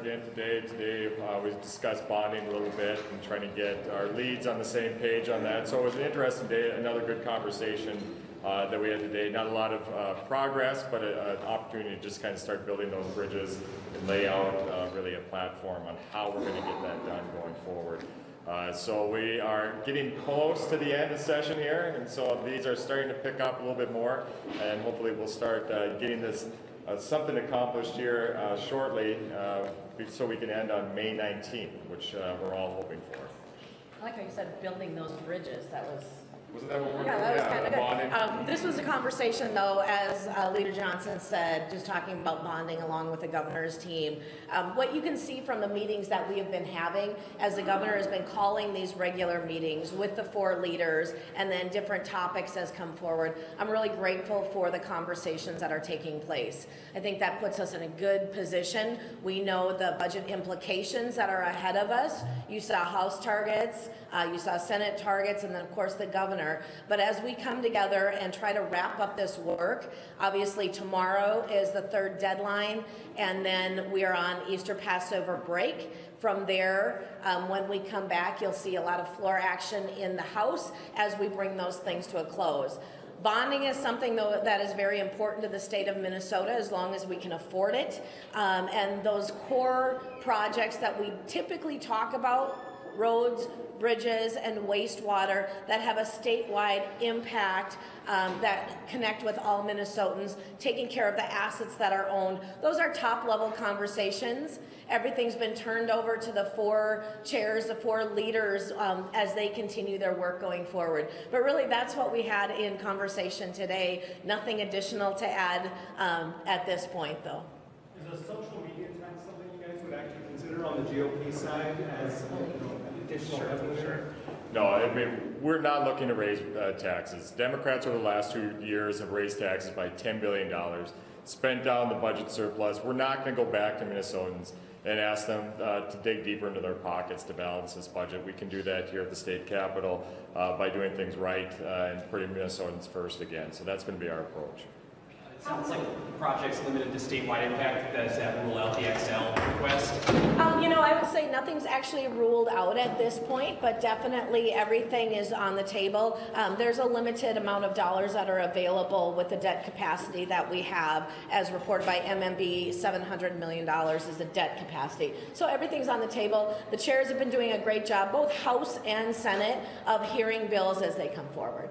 again today. Today we discussed bonding a little bit and trying to get our leads on the same page on that. So it was an interesting day, another good conversation that we had today. Not a lot of progress, but an opportunity to just kind of start building those bridges and lay out really a platform on how we're going to get that done going forward. So we are getting close to the end of the session here, and so these are starting to pick up a little bit more, and hopefully we'll start getting this something accomplished here shortly, so we can end on May 19th, which we're all hoping for. I like how you said building those bridges. Wasn't that what we're Yeah, that was kind of good. This was a conversation, though, as Leader Johnson said, just talking about bonding along with the governor's team. What you can see from the meetings that we have been having, as the governor has been calling these regular meetings with the four leaders, and then different topics has come forward, I'm really grateful for the conversations that are taking place. I think that puts us in a good position. We know the budget implications that are ahead of us. You saw House targets, you saw Senate targets, and then, of course, the governor. But as we come together and try to wrap up this work, obviously tomorrow is the third deadline, and then we are on Easter Passover break. From there, when we come back, you'll see a lot of floor action in the House as we bring those things to a close. Bonding is something, though, that is very important to the state of Minnesota as long as we can afford it. And those core projects that we typically talk about, roads, bridges, and wastewater that have a statewide impact that connect with all Minnesotans, taking care of the assets that are owned. Those are top-level conversations. Everything's been turned over to the four chairs, the four leaders, as they continue their work going forward. But really, that's what we had in conversation today. Nothing additional to add at this point, though. Is a social media tax something you guys would actually consider on the GOP side as additional revenue? Sure. No, I mean, we're not looking to raise taxes. Democrats over the last 2 years have raised taxes by $10 billion, spent down the budget surplus. We're not going to go back to Minnesotans and ask them to dig deeper into their pockets to balance this budget. We can do that here at the state capitol by doing things right and putting Minnesotans first again. So that's going to be our approach. It sounds like the project's limited to statewide impact. Does that rule out the XL request? I would say nothing's actually ruled out at this point, but definitely everything is on the table. There's a limited amount of dollars that are available with the debt capacity that we have, as reported by MMB. $700 million is the debt capacity. So everything's on the table. The chairs have been doing a great job, both House and Senate, of hearing bills as they come forward.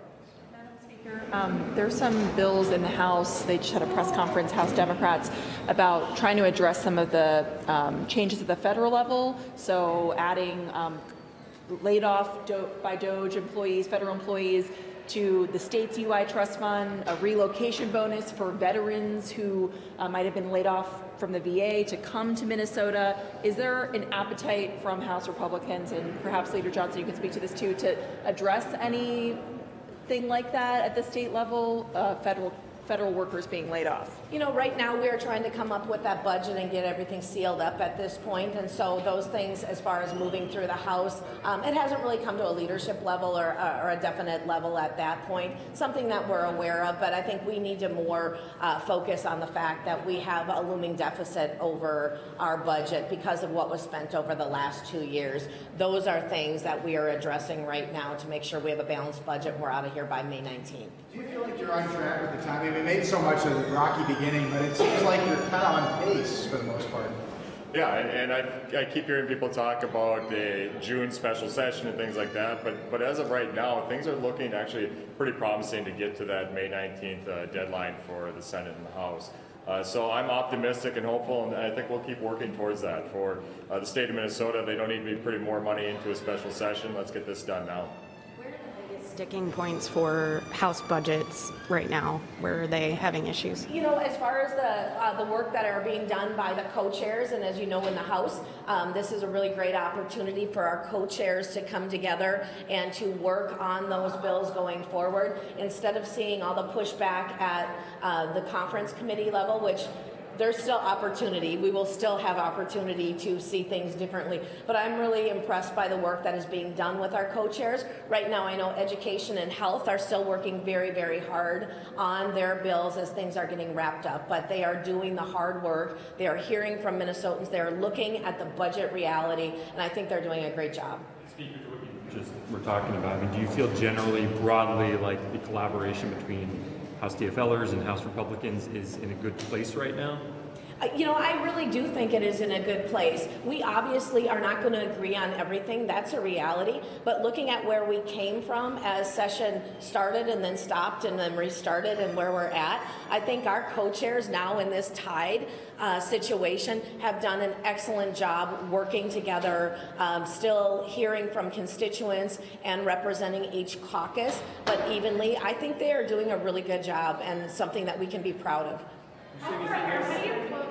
There's some bills in the House, they just had a press conference, House Democrats, about trying to address some of the changes at the federal level. So adding laid off by DOJ employees, federal employees, to the state's UI trust fund, a relocation bonus for veterans who might have been laid off from the VA to come to Minnesota. Is there an appetite from House Republicans, and perhaps Leader Johnson, you can speak to this too, to address anything like that at the state level, federal workers being laid off? Right now we're trying to come up with that budget and get everything sealed up at this point. And so those things, as far as moving through the House, it hasn't really come to a leadership level or a definite level at that point. Something that we're aware of, but I think we need to more focus on the fact that we have a looming deficit over our budget because of what was spent over the last 2 years. Those are things that we are addressing right now to make sure we have a balanced budget and we're out of here by May 19th. Do you feel like you're on track with the timing? We made so much of the rocky beginning, but it seems like you're kind of on pace for the most part. Yeah, and I keep hearing people talk about the June special session and things like that, but as of right now, things are looking actually pretty promising to get to that May 19th deadline for the Senate and the House. So I'm optimistic and hopeful, and I think we'll keep working towards that. For the state of Minnesota, they don't need to be putting more money into a special session. Let's get this done now. Sticking points for House budgets right now? Where are they having issues? As far as the work that are being done by the co-chairs, and as you know in the House, this is a really great opportunity for our co-chairs to come together and to work on those bills going forward, instead of seeing all the pushback at the conference committee level, which there's still opportunity. We will still have opportunity to see things differently. But I'm really impressed by the work that is being done with our co-chairs. Right now, I know education and health are still working very, very hard on their bills as things are getting wrapped up. But they are doing the hard work. They are hearing from Minnesotans. They are looking at the budget reality, and I think they're doing a great job. Speaker, to what you just were talking about, I mean, do you feel generally, broadly, like the collaboration between House DFLers and House Republicans is in a good place right now? I really do think it is in a good place. We obviously are not going to agree on everything. That's a reality. But looking at where we came from as session started and then stopped and then restarted and where we're at, I think our co-chairs now in this tied situation have done an excellent job working together, still hearing from constituents and representing each caucus, but evenly. I think they are doing a really good job and something that we can be proud of. How do you vote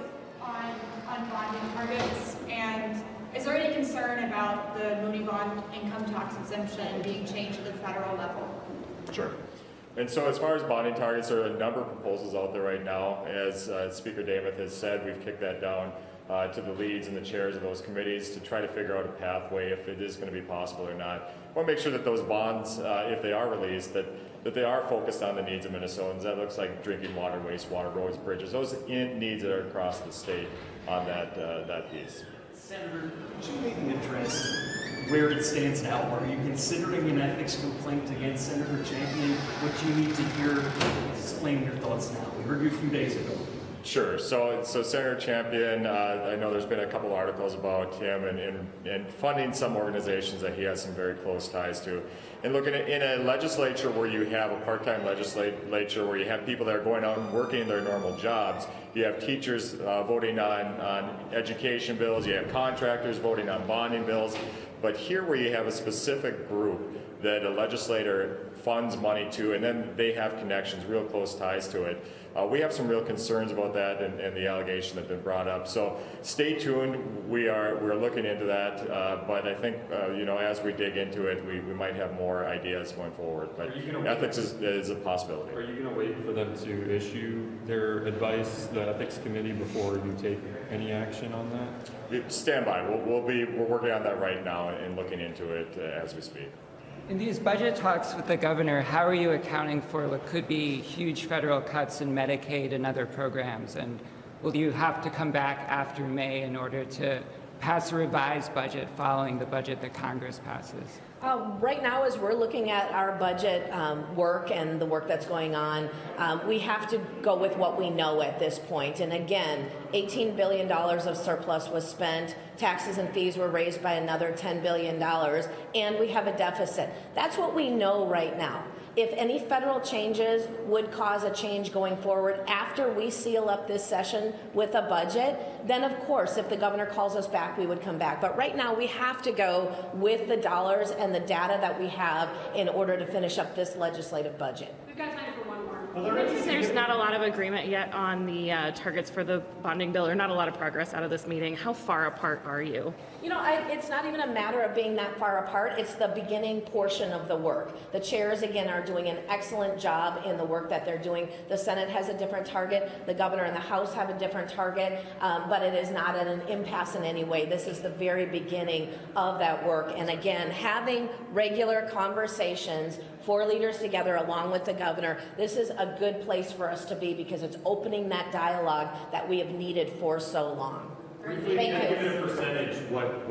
on bonding targets, and is there any concern about the Mooney Bond income tax exemption being changed to the federal level? Sure. And so as far as bonding targets, there are a number of proposals out there right now. As Speaker Dameth has said, we've kicked that down to the leads and the chairs of those committees to try to figure out a pathway if it is going to be possible or not. I want to make sure that those bonds, if they are released, that they are focused on the needs of Minnesotans. That looks like drinking water, wastewater, roads, bridges, those needs that are across the state on that piece. Senator, could you maybe address where it stands now? Are you considering an ethics complaint against Senator Champion? What you need to hear, explain your thoughts now. We heard you a few days ago. Sure. So Senator Champion, I know there's been a couple articles about him and funding some organizations that he has some very close ties to. And looking at in a legislature where you have a part-time legislature, where you have people that are going out and working in their normal jobs, you have teachers voting on education bills, you have contractors voting on bonding bills. But here where you have a specific group that a legislator funds money to, and then they have connections, real close ties to it, we have some real concerns about that and the allegation that been brought up. So stay tuned. We're looking into that, but I think as we dig into it, we might have more ideas going forward. But ethics is a possibility. Are you going to wait for them to issue their advice, the ethics committee, before you take any action on that? Stand by. We're working on that right now and looking into it as we speak. In these budget talks with the governor, how are you accounting for what could be huge federal cuts in Medicaid and other programs? And will you have to come back after May in order to pass a revised budget following the budget that Congress passes? Right now, as we're looking at our budget work and the work that's going on, we have to go with what we know at this point. And again, $18 billion of surplus was spent, taxes and fees were raised by another $10 billion, and we have a deficit. That's what we know right now. If any federal changes would cause a change going forward after we seal up this session with a budget, then of course, if the governor calls us back, we would come back. But right now, we have to go with the dollars and the data that we have in order to finish up this legislative budget. We've got time for one more. There's not a lot of agreement yet on the targets for the bonding bill, or not a lot of progress out of this meeting. How far apart are you? It's not even a matter of being that far apart. It's the beginning portion of the work. The chairs, again, are doing an excellent job in the work that they're doing. The Senate has a different target. The governor and the House have a different target, but it is not at an impasse in any way. This is the very beginning of that work. And again, having regular conversations, 4 leaders together along with the governor, this is a good place for us to be because it's opening that dialogue that we have needed for so long. Briefly, Thank you. give it a percentage, what,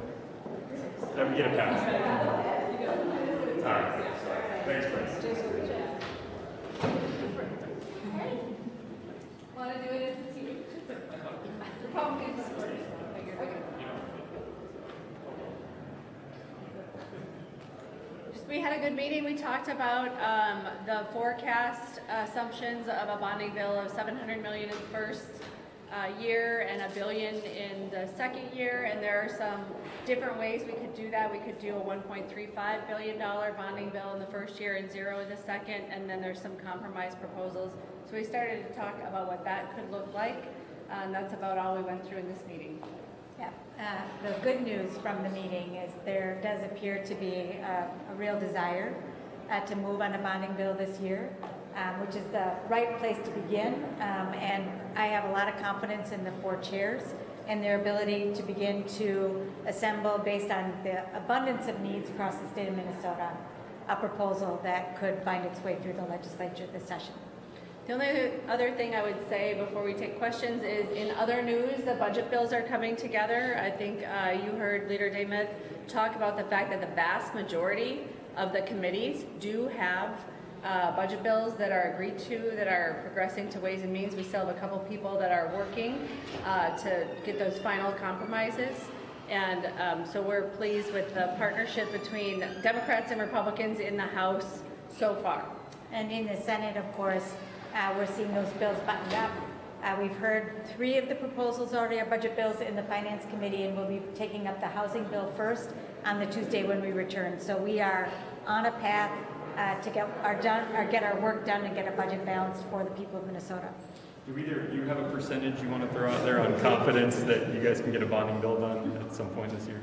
let me get a pass. All right, thanks, Chris. Want to do it as a team? Republicans. We had a good meeting. We talked about the forecast assumptions of a bonding bill of $700 million in the first year and $1 billion in the second year, and there are some different ways we could do that. We could do a $1.35 billion bonding bill in the first year and $0 in the second, and then there's some compromise proposals. So we started to talk about what that could look like, and that's about all we went through in this meeting. Yeah. The good news from the meeting is there does appear to be a real desire to move on a bonding bill this year, which is the right place to begin. And I have a lot of confidence in the 4 chairs and their ability to begin to assemble, based on the abundance of needs across the state of Minnesota, a proposal that could find its way through the legislature this session. The only other thing I would say before we take questions is, in other news, the budget bills are coming together. I think you heard Leader Demuth talk about the fact that the vast majority of the committees do have budget bills that are agreed to, that are progressing to Ways and Means. We still have a couple people that are working to get those final compromises. And so we're pleased with the partnership between Democrats and Republicans in the House so far. And in the Senate, of course, we're seeing those bills buttoned up. We've heard 3 of the proposals already are budget bills in the Finance Committee, and we'll be taking up the housing bill first on the Tuesday when we return. So we are on a path to get our work done and get our budget balanced for the people of Minnesota. Do you have a percentage you want to throw out there on confidence that you guys can get a bonding bill done at some point this year?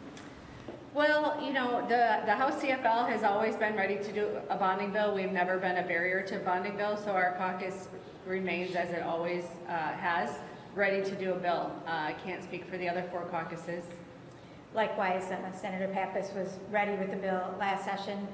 Well, you know, the House CFL has always been ready to do a bonding bill. We've never been a barrier to a bonding bill, so our caucus remains, as it always has, ready to do a bill. I can't speak for the other 4 caucuses. Likewise, Senator Pappas was ready with the bill last session,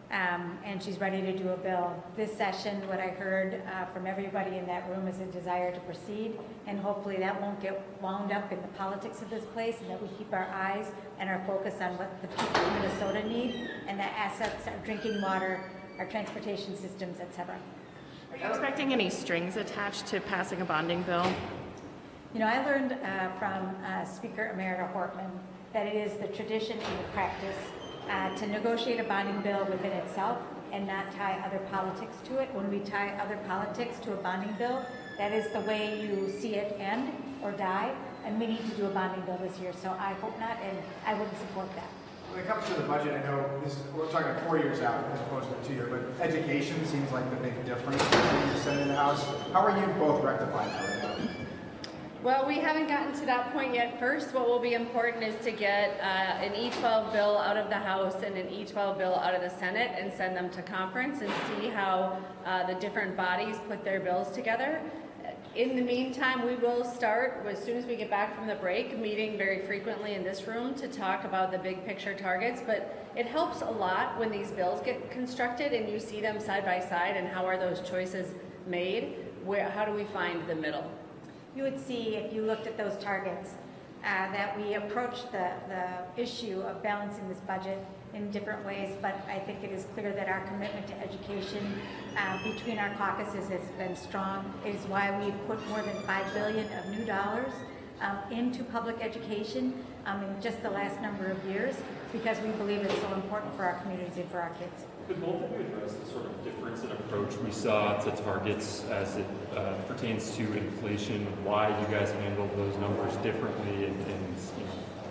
and she's ready to do a bill this session. What I heard from everybody in that room is a desire to proceed, and hopefully that won't get wound up in the politics of this place, and that we keep our eyes and our focus on what the people of Minnesota need, and the assets, our drinking water, our transportation systems, etc. Are you expecting any strings attached to passing a bonding bill? You know, I learned from Speaker Emerita Hortman that it is the tradition and the practice to negotiate a bonding bill within itself and not tie other politics to it. When we tie other politics to a bonding bill, that is the way you see it end or die, and we need to do a bonding bill this year, so I hope not, and I wouldn't support that. When it comes to the budget, I know we're talking 4 years out as opposed to 2 years, but education seems like the big difference between the Senate and the House. How are you both rectifying that right now? Well, we haven't gotten to that point yet. First, what will be important is to get an E-12 bill out of the House and an E-12 bill out of the Senate and send them to conference and see how the different bodies put their bills together. In the meantime, we will start, as soon as we get back from the break, meeting very frequently in this room to talk about the big picture targets. But it helps a lot when these bills get constructed and you see them side by side, and how are those choices made? How do we find the middle? You would see, if you looked at those targets, that we approach the issue of balancing this budget in different ways, but I think it is clear that our commitment to education between our caucuses has been strong. It is why we've put more than $5 billion of new dollars into public education in just the last number of years, because we believe it's so important for our communities and for our kids. Could both of you address the sort of difference in approach we saw to targets as it pertains to inflation, why you guys handled those numbers differently, and you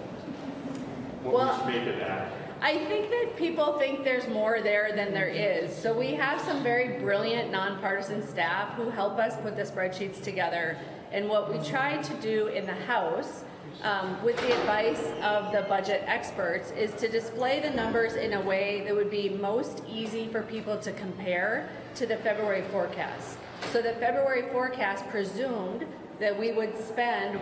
know, what we should make of that? I think that people think there's more there than there is. So we have some very brilliant nonpartisan staff who help us put the spreadsheets together. And what we try to do in the House, with the advice of the budget experts, is to display the numbers in a way that would be most easy for people to compare to the February forecast. So the February forecast presumed that we would spend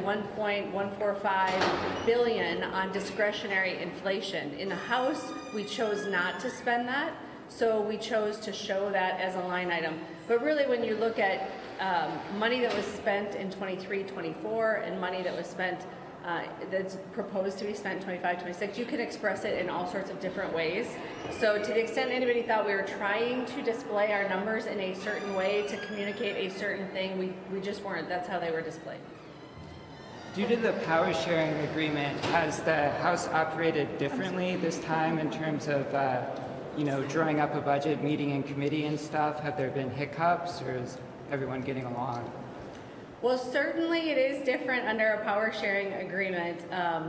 $1.145 billion on discretionary inflation. In the House, we chose not to spend that, so we chose to show that as a line item. But really, when you look at money that was spent in 23-24 and money that was spent that's proposed to be spent 25-26, you can express it in all sorts of different ways. So to the extent anybody thought we were trying to display our numbers in a certain way to communicate a certain thing, we just weren't. That's how they were displayed. Due to the power sharing agreement, has the House operated differently this time in terms of you know, drawing up a budget, meeting in committee and stuff? Have there been hiccups, or is everyone getting along? Well, certainly it is different under a power sharing agreement.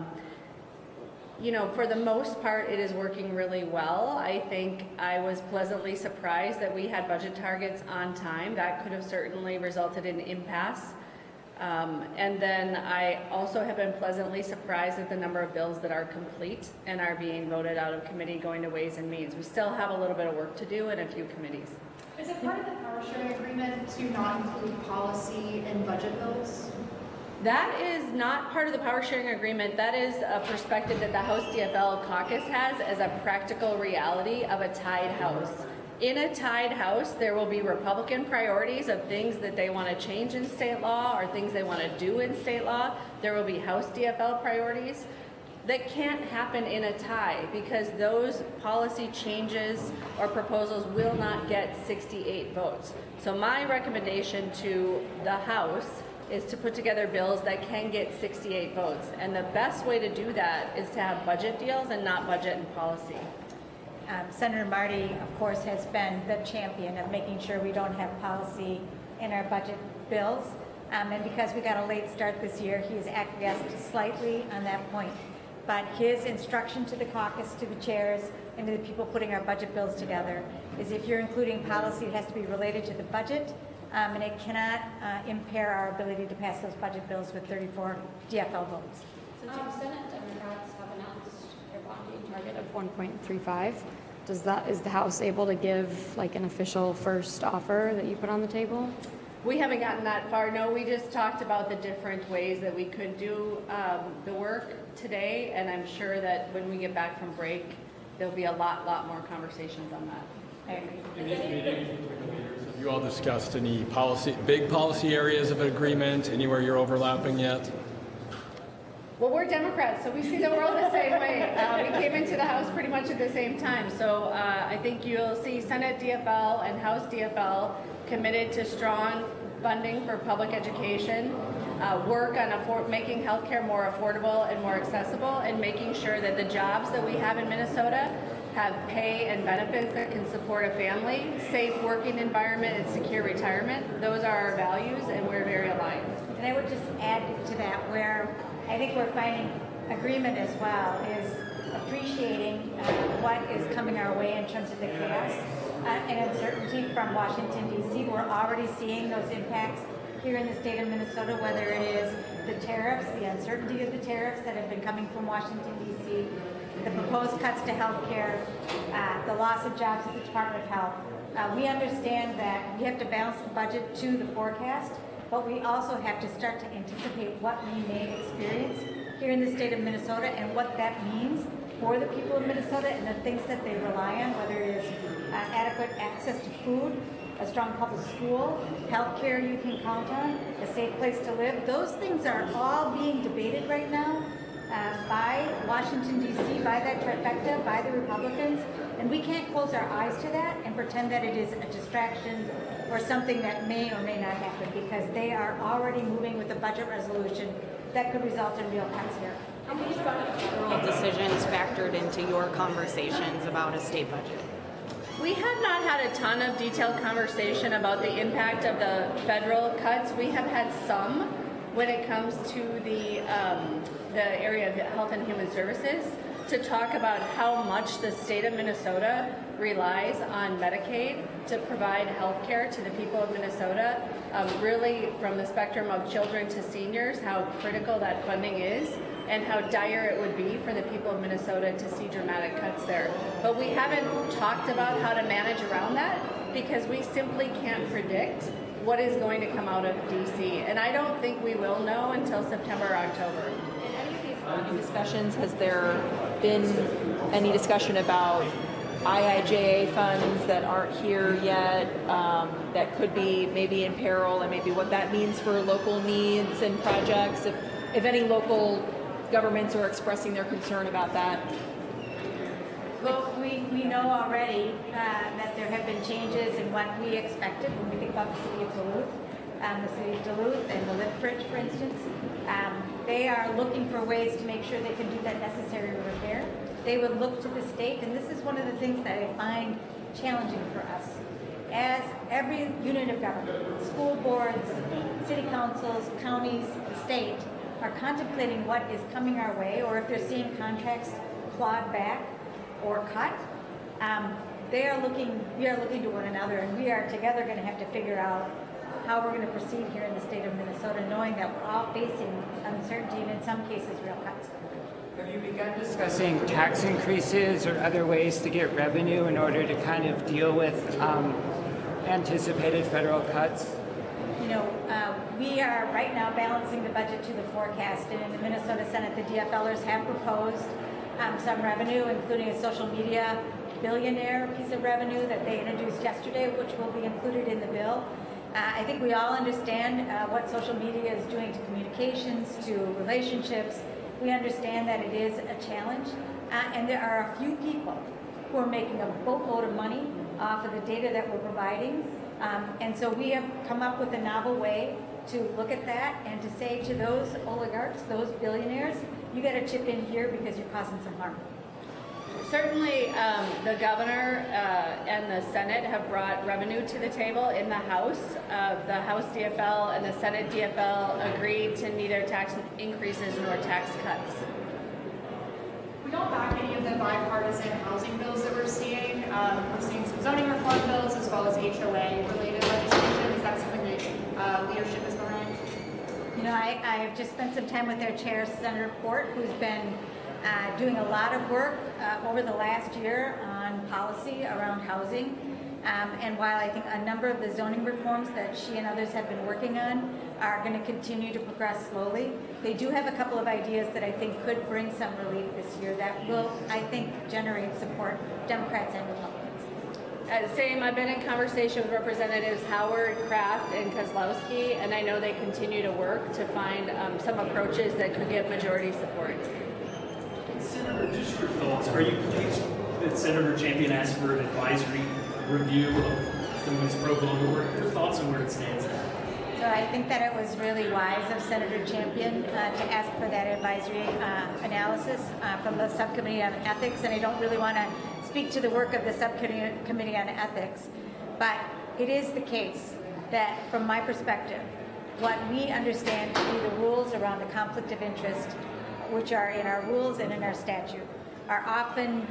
You know, for the most part, it is working really well. I think I was pleasantly surprised that we had budget targets on time. That could have certainly resulted in impasse. And then I also have been pleasantly surprised at the number of bills that are complete and are being voted out of committee going to Ways and Means. We still have a little bit of work to do in a few committees. Is it part of the power sharing agreement to not include policy in budget bills? That is not part of the power sharing agreement. That is a perspective that the House DFL caucus has as a practical reality of a tied House. In a tied House, there will be Republican priorities of things that they want to change in state law or things they want to do in state law. There will be House DFL priorities. That can't happen in a tie because those policy changes or proposals will not get 68 votes. So my recommendation to the House is to put together bills that can get 68 votes. And the best way to do that is to have budget deals and not budget and policy. Senator Marty, of course, has been the champion of making sure we don't have policy in our budget bills. And because we got a late start this year, he has acquiesced slightly on that point. But his instruction to the caucus, to the chairs, and to the people putting our budget bills together is if you're including policy, it has to be related to the budget, and it cannot impair our ability to pass those budget bills with 34 DFL votes. Since Senate Democrats have announced their bonding target of 1.35, is the House able to give like an official first offer that you put on the table? We haven't gotten that far. No, we just talked about the different ways that we could do the work today, and I'm sure that when we get back from break, there'll be a lot more conversations on that. I agree. In these meetings, have you all discussed any big policy areas of agreement, anywhere you're overlapping yet? Well, we're Democrats, so we see the world the same way. We came into the House pretty much at the same time, so I think you'll see Senate DFL and House DFL committed to strong funding for public education, work on making healthcare more affordable and more accessible, and making sure that the jobs that we have in Minnesota have pay and benefits that can support a family, safe working environment, and secure retirement. Those are our values, and we're very aligned. And I would just add to that where I think we're finding agreement as well is appreciating what is coming our way in terms of the chaos and uncertainty from Washington, D.C. We're already seeing those impacts here in the state of Minnesota, whether it is the tariffs, the uncertainty of the tariffs that have been coming from Washington, D.C., the proposed cuts to health care, the loss of jobs at the Department of Health. We understand that we have to balance the budget to the forecast, but we also have to start to anticipate what we may experience here in the state of Minnesota and what that means for the people of Minnesota and the things that they rely on, whether it is adequate access to food, a strong public school, health care you can count on, a safe place to live. Those things are all being debated right now by Washington, D.C., by that trifecta, by the Republicans, and we can't close our eyes to that and pretend that it is a distraction or something that may or may not happen, because they are already moving with a budget resolution that could result in real cuts here. How many federal decisions factored into your conversations about a state budget? We have not had a ton of detailed conversation about the impact of the federal cuts. We have had some when it comes to the area of Health and Human Services to talk about how much the state of Minnesota relies on Medicaid to provide health care to the people of Minnesota, really from the spectrum of children to seniors, how critical that funding is and how dire it would be for the people of Minnesota to see dramatic cuts there. But we haven't talked about how to manage around that because we simply can't predict what is going to come out of DC. And I don't think we will know until September or October. In any of these funding discussions, has there been any discussion about IIJA funds that aren't here yet, that could be maybe in peril, and maybe what that means for local needs and projects? If any local governments are expressing their concern about that? Well, we know already that there have been changes in what we expected when we think about the city of Duluth and the lift bridge, for instance. They are looking for ways to make sure they can do that necessary repair. They would look to the state, and this is one of the things that I find challenging for us. As every unit of government, school boards, city councils, counties, the state, are contemplating what is coming our way, or if they're seeing contracts clawed back or cut, we are looking to one another, and we are together going to have to figure out how we're going to proceed here in the state of Minnesota, knowing that we're all facing uncertainty and in some cases real cuts. Have you begun discussing tax increases or other ways to get revenue in order to kind of deal with anticipated federal cuts? You know, we are right now balancing the budget to the forecast, and in the Minnesota Senate, the DFLers have proposed some revenue, including a social media billionaire piece of revenue that they introduced yesterday, which will be included in the bill. I think we all understand what social media is doing to communications, to relationships. We understand that it is a challenge, and there are a few people who are making a boatload of money off of the data that we're providing. And so we have come up with a novel way to look at that and to say to those oligarchs, those billionaires, you got to chip in here because you're causing some harm. Certainly, the governor and the Senate have brought revenue to the table in the House. The House DFL and the Senate DFL agreed to neither tax increases nor tax cuts. We don't back any of the bipartisan housing bills that we're seeing. We're seeing some zoning reform bills as well as HOA-related legislation. Is that something that leadership is behind? You know, I have just spent some time with their chair, Senator Port, who's been doing a lot of work over the last year on policy around housing. And while I think a number of the zoning reforms that she and others have been working on are going to continue to progress slowly, they do have a couple of ideas that I think could bring some relief this year that will, I think, generate support, Democrats and Republicans. Same, I've been in conversation with Representatives Howard, Kraft, and Kozlowski, and I know they continue to work to find some approaches that could get majority support. Senator, just your thoughts. Are you pleased that Senator Champion asked for an advisory review of some of his pro bono work? Your thoughts on where it stands now? So I think that it was really wise of Senator Champion to ask for that advisory analysis from the Subcommittee on Ethics, and I don't really want to speak to the work of the Subcommittee on Ethics, but it is the case that, from my perspective, what we understand to be the rules around the conflict of interest, which are in our rules and in our statute, are often,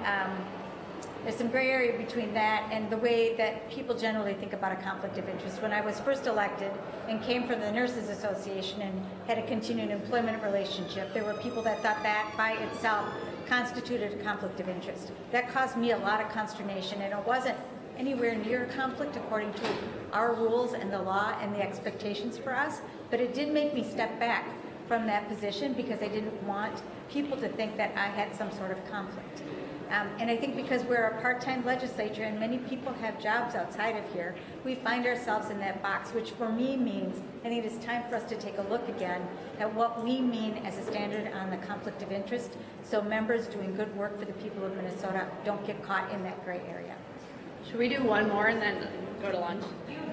there's some gray area between that and the way that people generally think about a conflict of interest. When I was first elected and came from the Nurses Association and had a continuing employment relationship, there were people that thought that by itself constituted a conflict of interest. That caused me a lot of consternation, and it wasn't anywhere near a conflict according to our rules and the law and the expectations for us, but it did make me step back from that position because I didn't want people to think that I had some sort of conflict. And I think because we're a part-time legislature and many people have jobs outside of here, we find ourselves in that box, which for me means I think it is time for us to take a look again at what we mean as a standard on the conflict of interest, so members doing good work for the people of Minnesota don't get caught in that gray area. Should we do one more and then go to lunch?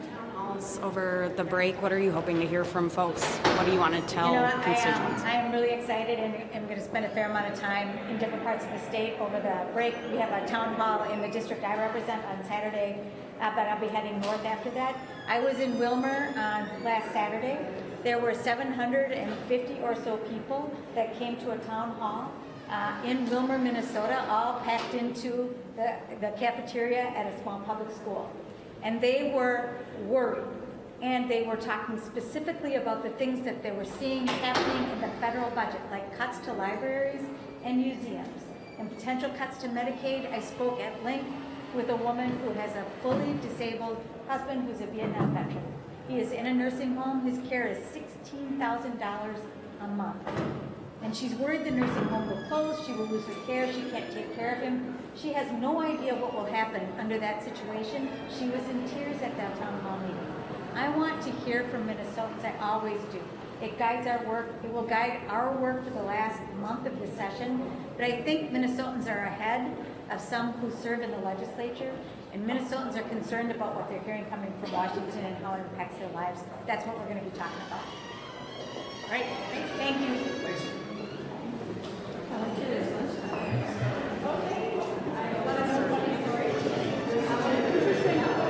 Over the break, what are you hoping to hear from folks? What do you want to tell constituents? I am really excited, and I'm going to spend a fair amount of time in different parts of the state over the break. We have a town hall in the district I represent on Saturday, but I'll be heading north after that. I was in Wilmer on last Saturday. There were 750 or so people that came to a town hall in Wilmer, Minnesota, all packed into the cafeteria at a small public school. And they were worried, and they were talking specifically about the things that they were seeing happening in the federal budget, like cuts to libraries and museums, and potential cuts to Medicaid. I spoke at length with a woman who has a fully disabled husband who's a Vietnam veteran. He is in a nursing home. His care is $16,000 a month. And she's worried the nursing home will close, she will lose her care, she can't take care of him. She has no idea what will happen under that situation. She was in tears at that town hall meeting. I want to hear from Minnesotans, I always do. It guides our work, it will guide our work for the last month of the session, but I think Minnesotans are ahead of some who serve in the legislature, and Minnesotans are concerned about what they're hearing coming from Washington and how it impacts their lives. That's what we're going to be talking about. All right, thanks.